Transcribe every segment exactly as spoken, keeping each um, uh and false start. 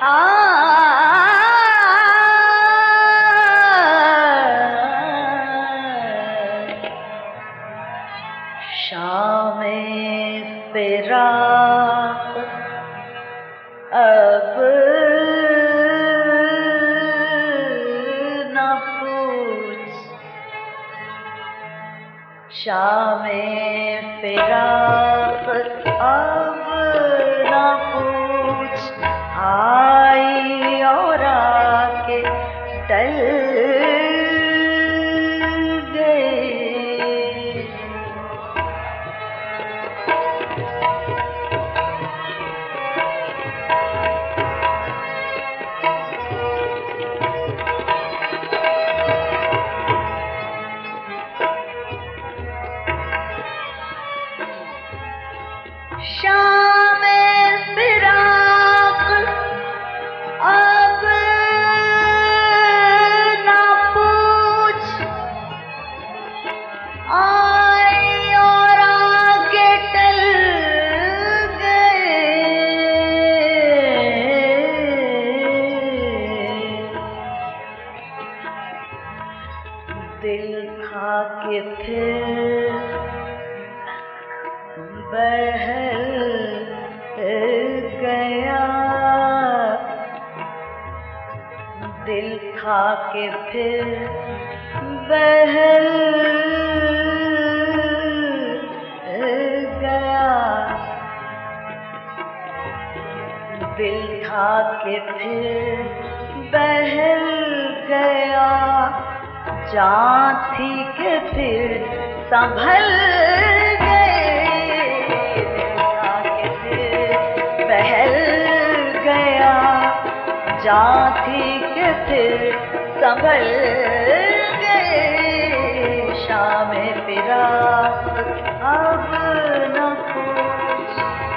अब न पूछ, शामे फिराक अब न पूछ, आई और आके टल गए। शामे फिराक अब न पूछ, आई और आगे टल गए। दिल था कि फिर बहल गया, दिल था कि फिर बहल गया, दिल था कि फिर बहल गया, जान थी कि फिर संभल बहल गया, जान थी कि फिर संभल गए। शामे फिराक अब न पूछ,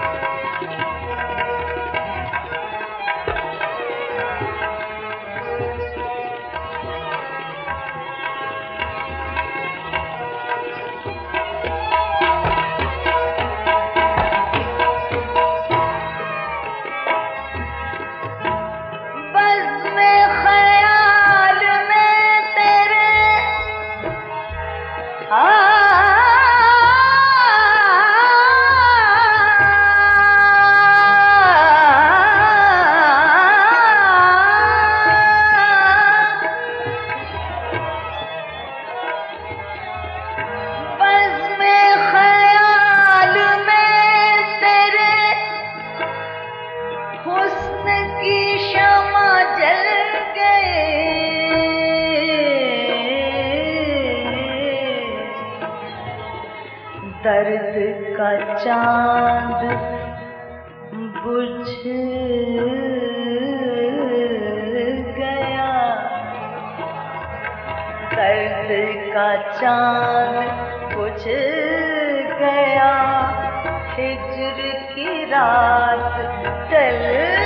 दर्द का चांद बुझ गया, दर्द का चांद बुझ गया, हिज्र की रात टल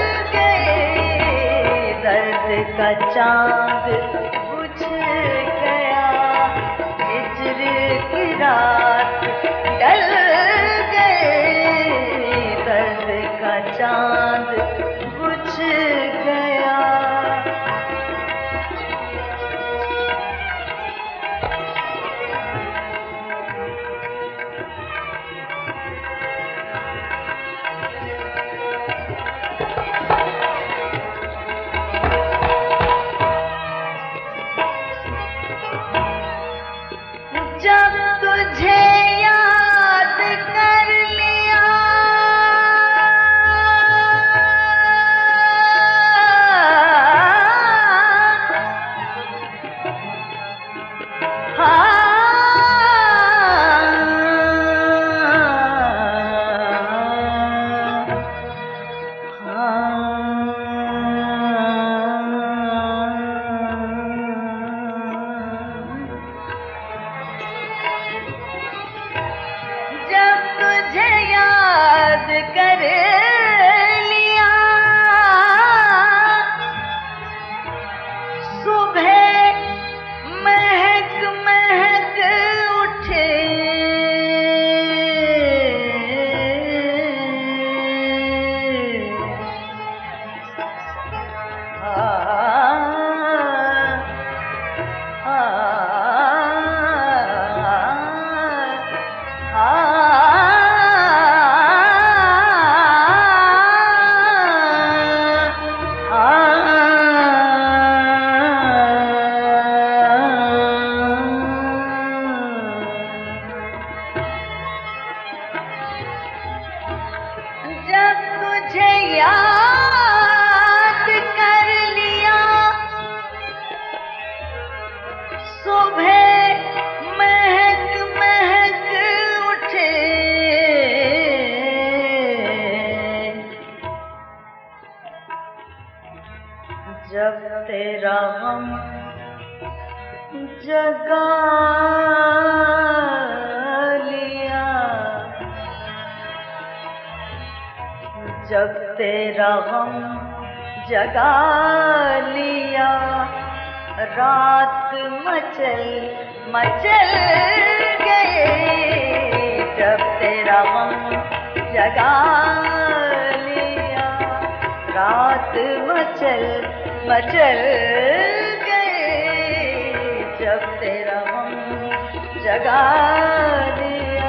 गए। दर्द का चांद बुझ गया, हिज्र की रात टल गए, दर्द का चांद बुझ गया। जब तुझे याद कर लिया, जब तेरा गम जगा लिया, जब तेरा गम जगा लिया, रात मचल मचल गए। जब तेरा गम जगा लिया, रात मचल मचल गए। जब तेरा गम जगा लिया।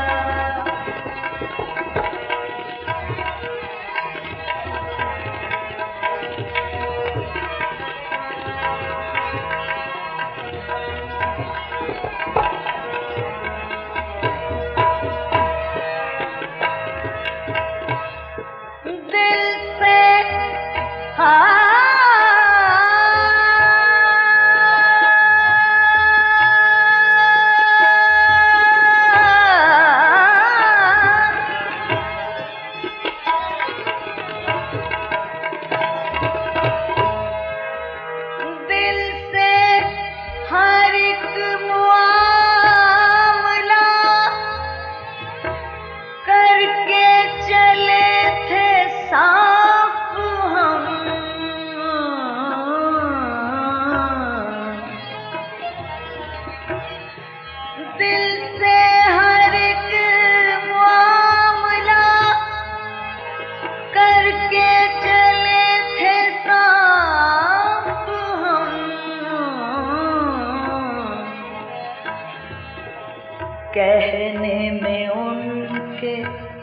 कहने में उनके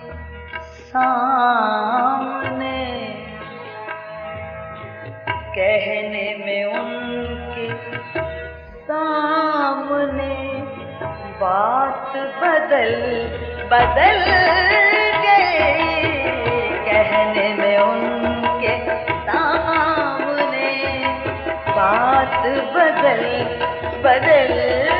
सामने, कहने में उनके सामने बात बदल बदल गए। कहने में उनके सामने बात बदल बदल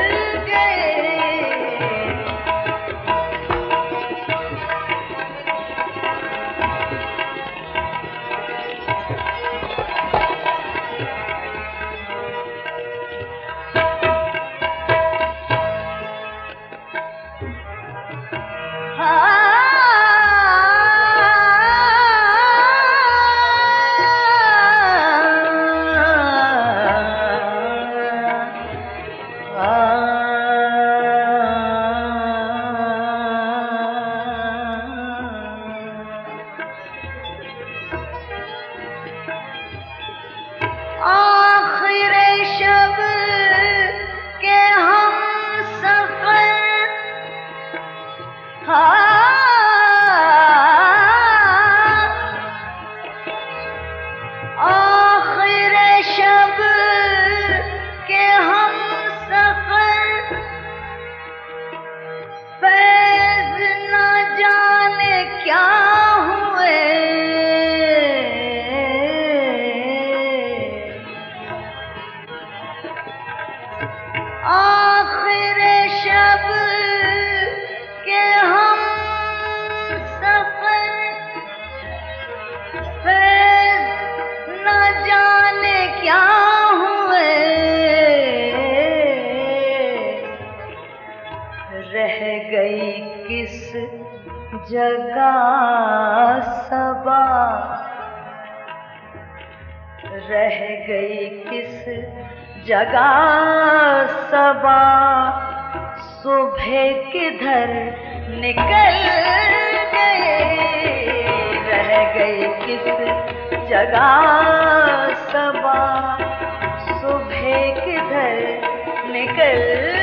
रह गई किस जगह सबा, रह गई किस जगह सबा, सुबह किधर निकल गए। रह गई किस जगह सबा, सुबह किधर निकल